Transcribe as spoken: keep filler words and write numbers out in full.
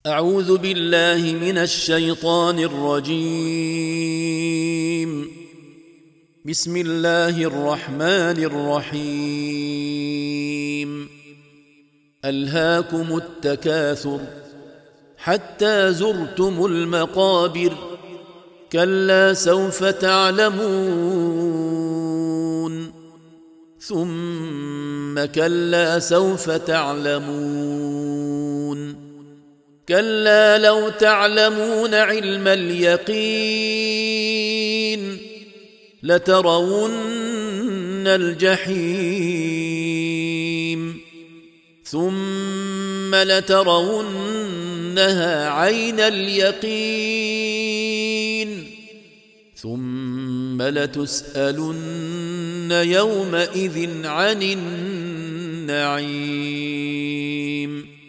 أعوذ بالله من الشيطان الرجيم. بسم الله الرحمن الرحيم. ألهاكم التكاثر حتى زرتم المقابر، كلا سوف تعلمون ثم كلا سوف تعلمون، كلا لو تعلمون علم اليقين لترون الجحيم ثم لترونها عين اليقين ثم لتسألن يومئذ عن النعيم.